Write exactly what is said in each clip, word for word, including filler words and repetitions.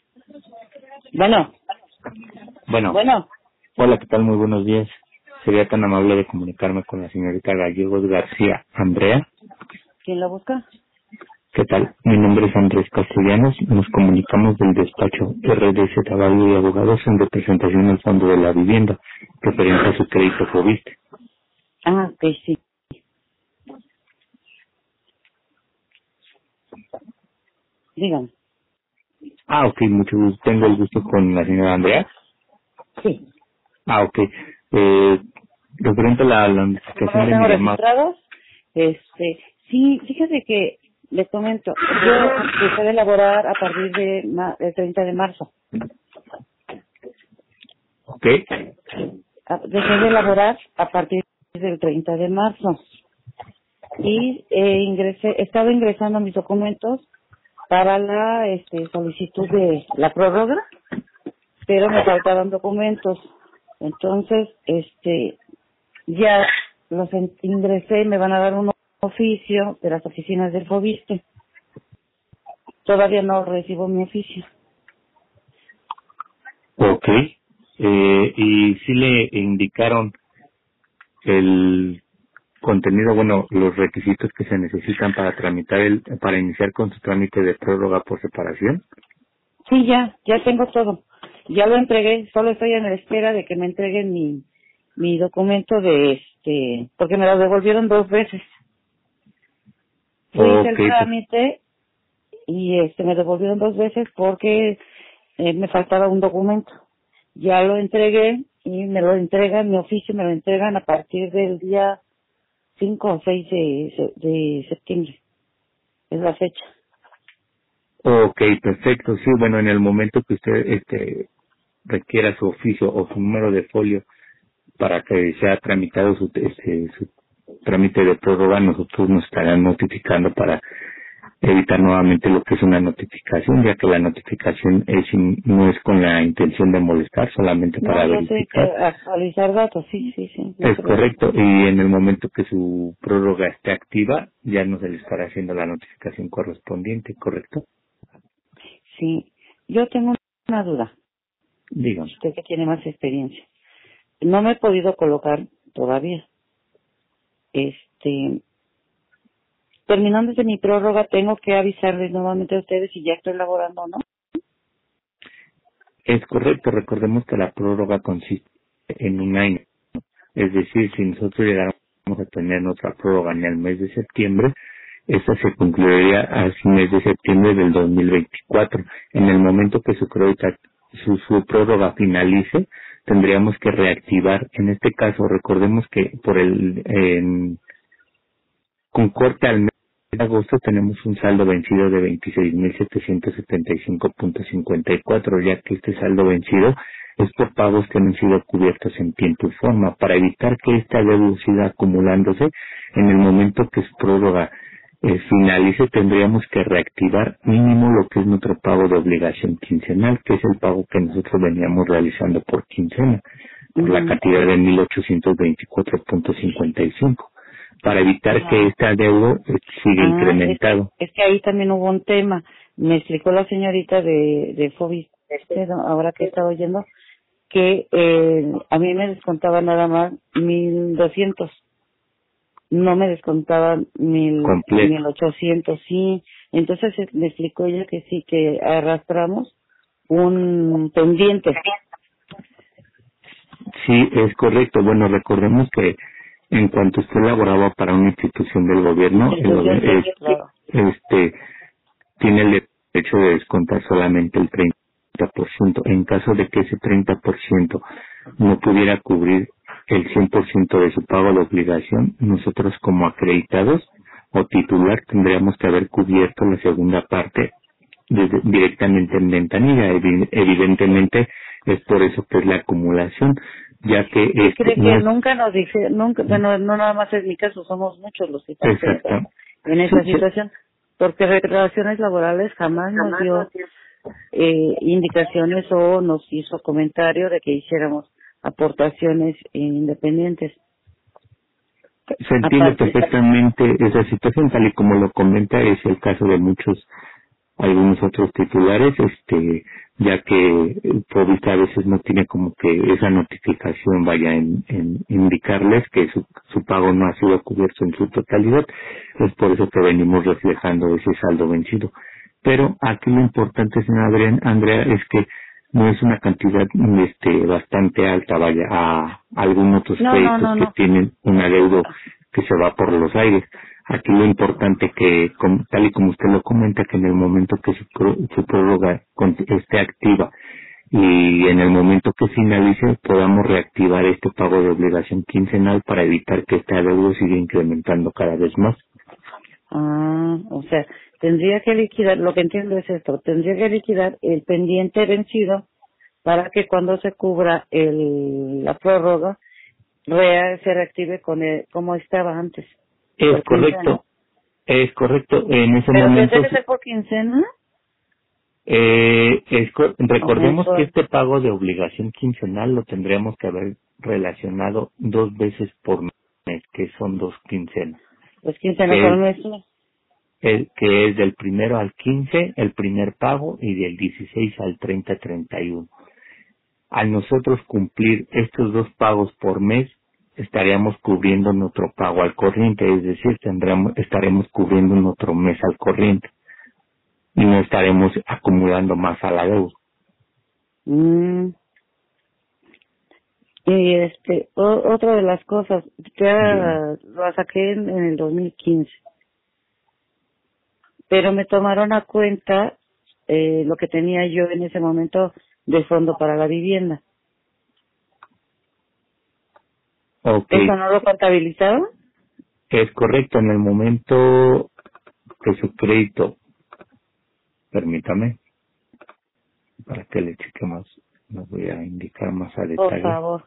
Bueno, Bueno, bueno, hola, ¿qué tal? Muy buenos días. Sería tan amable de comunicarme con la señorita Gallegos García Andrea. ¿quién la busca? ¿Qué tal? Mi nombre es Andrés Castellanos. Nos comunicamos del despacho R D Z Barrio y Abogados en representación del Fondo de la Vivienda, referente a su crédito Fobiste. Ah, ok, sí, dígame. Ah, ok, mucho gusto. Tengo el gusto con la señora Andrea. Sí. Ah, ok. Eh, referente a la, la ¿Cómo notificación no de tengo mi llamada. registrados? Este, sí, fíjate que les comento, yo dejé de elaborar a partir de ma- del treinta de marzo. Ok, A- Dejé de elaborar a partir del treinta de marzo. Y eh, ingresé, he estado ingresando mis documentos para la este, solicitud de la prórroga, pero me faltaban documentos. Entonces, este, ya los en- ingresé, me van a dar un oficio de las oficinas del Fobiste. Todavía no recibo mi oficio. ok. Eh, y sí le indicaron el contenido, bueno, los requisitos que se necesitan para tramitar el, para iniciar con su trámite de prórroga por separación. Sí, ya, ya tengo todo. Ya lo entregué, solo estoy en la espera de que me entreguen mi, mi documento de este, porque me lo devolvieron dos veces. Fui hice Ok, el pues, trámite y este me devolvieron dos veces porque eh, me faltaba un documento. Ya lo entregué y me lo entregan, mi oficio me lo entregan a partir del día cinco o seis de, de septiembre. Es la fecha. ok, perfecto. Sí, bueno, en el momento que usted este, requiera su oficio o su número de folio para que sea tramitado su, este, su trámite de prórroga, nosotros nos estarán notificando para evitar nuevamente lo que es una notificación, ya que la notificación es in- no es con la intención de molestar, solamente No, para yo sé que verificar. actualizar datos, sí, sí, sí, no Es se preocupe. correcto, y en el momento que su prórroga esté activa, ya no se le estará haciendo la notificación correspondiente, ¿correcto? Sí, yo tengo una duda, Dígame. usted que tiene más experiencia. No me he podido colocar todavía. Este, terminando de mi prórroga, tengo que avisarles nuevamente a ustedes si ya estoy laborando o no. Es correcto, recordemos que la prórroga consiste en un año. Es decir, si nosotros llegáramos a tener nuestra prórroga en el mes de septiembre, esta se concluiría al mes de septiembre del dos mil veinticuatro. En el momento que su, crédito, su, su prórroga finalice, tendríamos que reactivar. En este caso, recordemos que por el en- con corte al mes de agosto tenemos un saldo vencido de veintiséis mil setecientos setenta y cinco punto cincuenta y cuatro, ya que este saldo vencido es por pagos que no han sido cubiertos en tiempo y forma. Para evitar que esta deuda siga acumulándose, en el momento que su prórroga eh, finalice, tendríamos que reactivar mínimo lo que es nuestro pago de obligación quincenal, que es el pago que nosotros veníamos realizando por quincena, por la Ujú. cantidad de mil ochocientos veinticuatro punto cincuenta y cinco, para evitar que Ah, este adeudo eh, siga ah, es que, incrementado. es que ahí también hubo un tema. Me explicó la señorita de, de Fobis, ahora que estaba oyendo, que eh, a mí me descontaba nada más mil doscientos, no me descontaban mil, Completo. mil ochocientos, sí. Entonces eh, me explicó ella que sí, que arrastramos un pendiente. Sí, es correcto. Bueno, recordemos que en cuanto usted laboraba para una institución del gobierno, el Entonces yo gobier- sé, es- claro. este, tiene el derecho de descontar solamente el treinta por ciento. En caso de que ese treinta por ciento no pudiera cubrir el cien por ciento de su pago de obligación, nosotros como acreditados o titular tendríamos que haber cubierto la segunda parte desde- directamente en ventanilla. Evi- Evidentemente es por eso que es la acumulación, ya que ¿Qué este cree no que es nunca nos dice, nunca, bueno, no nada más es mi caso, somos muchos los que estamos en esa, exacta. en Sí, esa sí, situación, porque Relaciones Laborales jamás nos dio eh, indicaciones o nos hizo comentario de que hiciéramos aportaciones independientes. se entiende Aparte, perfectamente esa situación, tal y como lo comenta, es el caso de muchos algunos otros titulares, este, ya que el Fobiste a veces no tiene como que esa notificación vaya en, en indicarles que su, su pago no ha sido cubierto en su totalidad. Es por eso que venimos reflejando ese saldo vencido. Pero aquí lo importante, señora Adrián, Andrea, es que no es una cantidad este bastante alta, vaya, a algunos otros No, no, créditos no, que no. tienen un adeudo que se va por los aires. Aquí lo importante que, como- tal y como usted lo comenta, que en el momento que su, pro- su prórroga con- esté activa y en el momento que finalice podamos reactivar este pago de obligación quincenal para evitar que este adeudo siga incrementando cada vez más. Ah, o sea, tendría que liquidar, lo que entiendo es esto, tendría que liquidar el pendiente vencido para que cuando se cubra el, la prórroga, rea, se reactive con el, como estaba antes, Es por quincena. correcto, es correcto. En ese ¿Pero que momento debe ser por quincena Eh, es co- o recordemos que mensual? este pago de obligación quincenal lo tendríamos que haber relacionado dos veces por mes, que son dos quincenas, Pues quincena que es, con mes. el- que es del primero al quince el primer pago y del dieciséis al treinta treinta y uno. Al nosotros cumplir estos dos pagos por mes, estaríamos cubriendo nuestro pago al corriente, es decir, tendremos, estaremos cubriendo nuestro mes al corriente y no estaremos acumulando más a la deuda. Mm. Y este, o- otra de las cosas, Bien. ya la saqué en, en el dos mil quince, pero me tomaron a cuenta eh, lo que tenía yo en ese momento de fondo para la vivienda. Ok, ¿Eso no lo contabilizaron? es correcto. En el momento que su crédito, permítame, para que le cheque más, lo voy a indicar más a Por detalle. favor.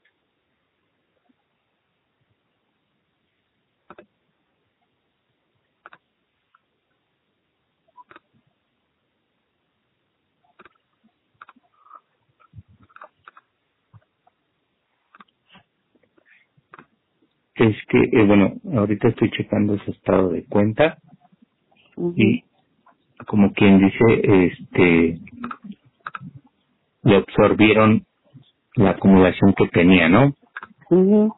Es que, eh, bueno, ahorita estoy checando su estado de cuenta Mhm. y, como quien dice, este, le absorbieron la acumulación que tenía, ¿no? Mhm.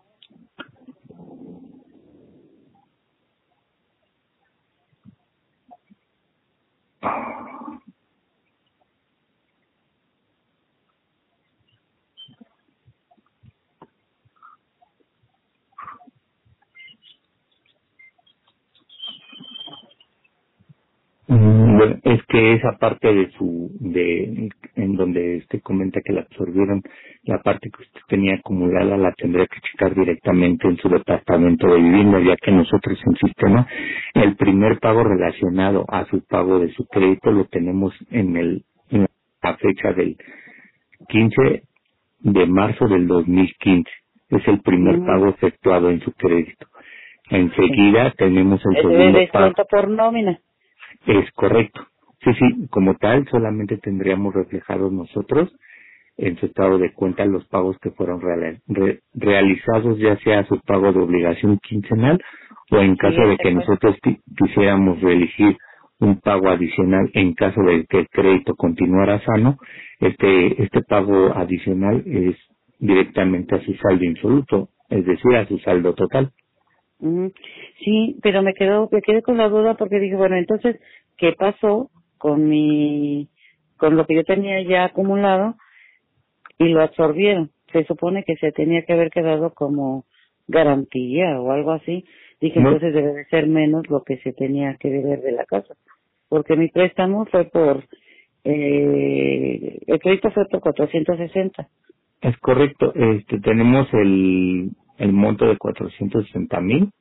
Mm, Bueno, es que esa parte de su, de, en donde usted comenta que la absorbieron, la parte que usted tenía acumulada la tendría que checar directamente en su departamento de vivienda, ya que nosotros en sistema, el primer pago relacionado a su pago de su crédito lo tenemos en el, en la fecha del quince de marzo del dos mil quince. Es el primer Mhm. pago efectuado en su crédito. Sí. Enseguida tenemos el Eh, De segundo pago. descuento por nómina. Es correcto. Sí, sí, como tal, solamente tendríamos reflejados nosotros en su estado de cuenta los pagos que fueron reala- re- realizados, ya sea su pago de obligación quincenal o en Sí, caso de ese que fue. nosotros qui- quisiéramos reelegir un pago adicional en caso de que el crédito continuara sano, este, este pago adicional es directamente a su saldo insoluto, es decir, a su saldo total. Ujú. Sí, pero me quedo, me quedé con la duda porque dije, bueno, entonces, ¿qué pasó con mi, con lo que yo tenía ya acumulado y lo absorbieron? Se supone que se tenía que haber quedado como garantía o algo así. Dije, No, entonces debe de ser menos lo que se tenía que deber de la casa. Porque mi préstamo fue por, eh, el crédito fue por cuatrocientos sesenta. es correcto, este, tenemos el, el monto de cuatrocientos sesenta mil,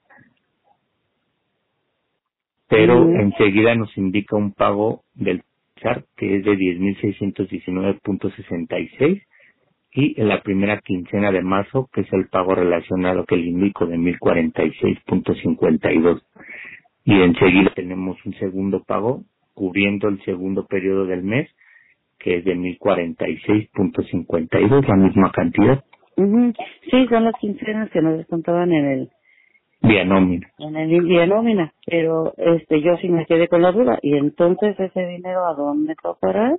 pero Mhm. enseguida nos indica un pago del char que es de diez mil seiscientos diecinueve punto sesenta y seis y en la primera quincena de marzo, que es el pago relacionado que le indico de mil cuarenta y seis punto cincuenta y dos. Y enseguida tenemos un segundo pago cubriendo el segundo periodo del mes, que es de mil cuarenta y seis punto cincuenta y dos, la misma cantidad. Mhm. Sí, son las quincenas que nos descontaban en el, Vía nómina. En el vía nómina, pero este yo sí me quedé con la duda. Y entonces ese dinero, ¿a dónde va a parar?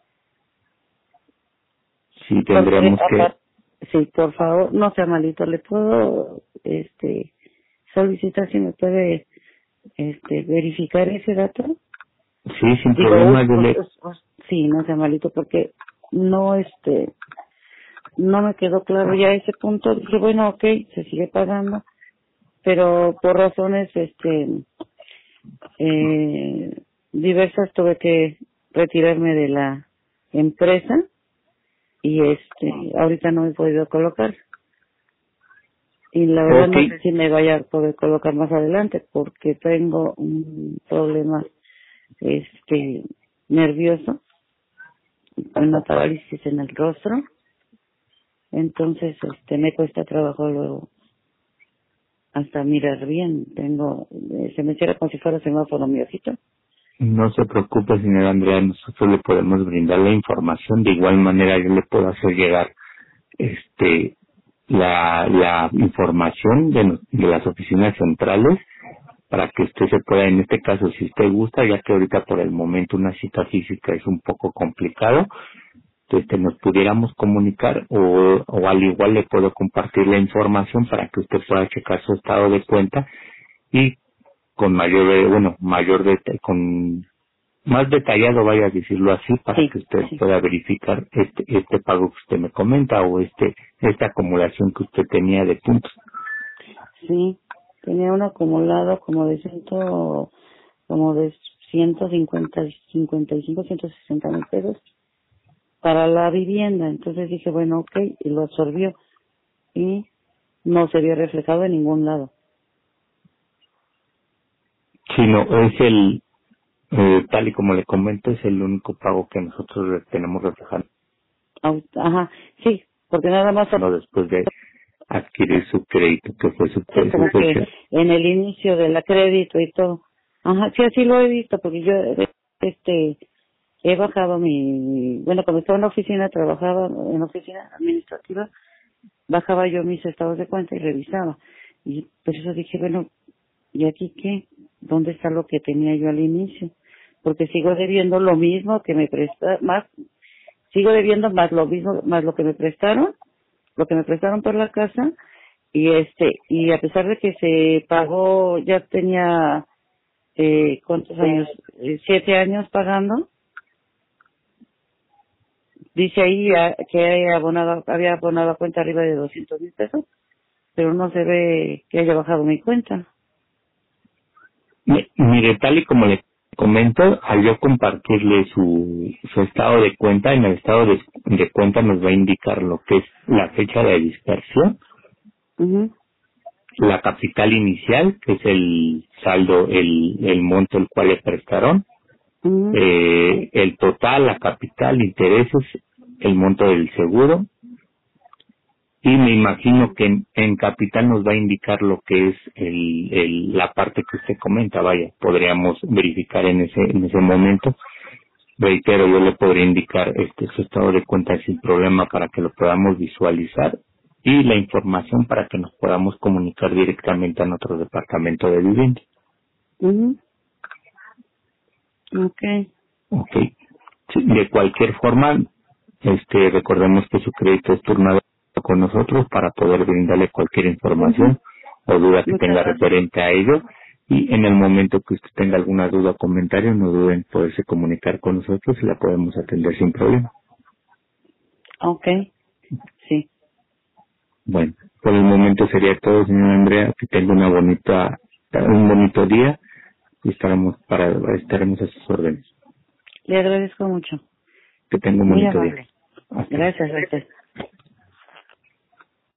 Sí, Porque, tendremos que... aparte, sí, por favor, no sea malito, le puedo este solicitar si me puede este verificar ese dato. Sí, sin Digo, problema, us- yo us- le... us- us- sí, no sea malito, porque no, este, no me quedó claro ya ese punto. Dije, bueno, ok, se sigue pagando, pero por razones, este, eh, diversas tuve que retirarme de la empresa y este, ahorita no me he podido colocar. Y la verdad Ok, no sé si me vaya a poder colocar más adelante porque tengo un problema, este, nervioso, una parálisis en el rostro. Entonces, este, me cuesta trabajo luego hasta mirar bien. Tengo, eh, se me cierra como si fuera semáforo mi ojito. no se preocupe, señora Andrea, nosotros le podemos brindar la información. De igual manera, yo le puedo hacer llegar este la, la información de, no- de las oficinas centrales para que usted se pueda, en este caso, si usted gusta, ya que ahorita por el momento una cita física es un poco complicado, este, nos pudiéramos comunicar o, o al igual le puedo compartir la información para que usted pueda checar su estado de cuenta y con mayor, eh, bueno, mayor detalle, con más detallado, vaya a decirlo así, para Sí, que usted sí, pueda verificar este este pago que usted me comenta o este esta acumulación que usted tenía de puntos. sí. Tenía un acumulado como de ciento, como de ciento cincuenta, cincuenta y cinco, ciento sesenta mil pesos para la vivienda. Entonces dije, bueno, ok, y lo absorbió y no se vio reflejado en ningún lado. Si no, es el, eh, tal y como le comento, es el único pago que nosotros re- tenemos reflejado, Au- Ajá, sí, porque nada más ¿no? Después de adquirir su crédito, que fue su, sí, su como que fecha. en el inicio del crédito y todo. Ajá, sí, así lo he visto, porque yo, este, he bajado mi, bueno, cuando estaba en la oficina, trabajaba en la oficina administrativa, bajaba yo mis estados de cuenta y revisaba. Y por eso dije, bueno, ¿y aquí qué? ¿Dónde está lo que tenía yo al inicio? Porque sigo debiendo lo mismo que me prestaron, más, sigo debiendo más lo mismo, más lo que me prestaron, lo que me prestaron por la casa, y este, y a pesar de que se pagó, ya tenía, eh, ¿cuántos años? Eh, siete años pagando, dice ahí ah, que había abonado, había abonado a cuenta arriba de doscientos mil pesos, pero no se ve que haya bajado mi cuenta. Mi- Mire, tal y como le comento, al yo compartirle su, su estado de cuenta, en el estado de, de cuenta nos va a indicar lo que es la fecha de dispersión, Mhm. la capital inicial, que es el saldo, el, el monto el cual le prestaron, Mhm. eh, el total, la capital, intereses, el monto del seguro, y me imagino que en, en capital nos va a indicar lo que es el, el, la parte que usted comenta, vaya, podríamos verificar en ese, en ese momento. Reitero, yo le podría indicar este su estado de cuenta sin problema para que lo podamos visualizar y la información para que nos podamos comunicar directamente a nuestro departamento de vivienda. Mhm. Okay. Ok. Sí, de cualquier forma, este, recordemos que su crédito es turnado con nosotros para poder brindarle cualquier Mhm. información o duda que Muchas tenga gracias. referente a ello. Y en el momento que usted tenga alguna duda o comentario, no duden en poderse comunicar con nosotros y la podemos atender sin problema. Okay. Sí. Bueno, por el momento sería todo, señora Andrea. Que tenga una bonita, un bonito día y estaremos para, estaremos a sus órdenes. Le agradezco mucho. Que tenga un Muy bonito día. amable. Hasta luego. Gracias, gracias.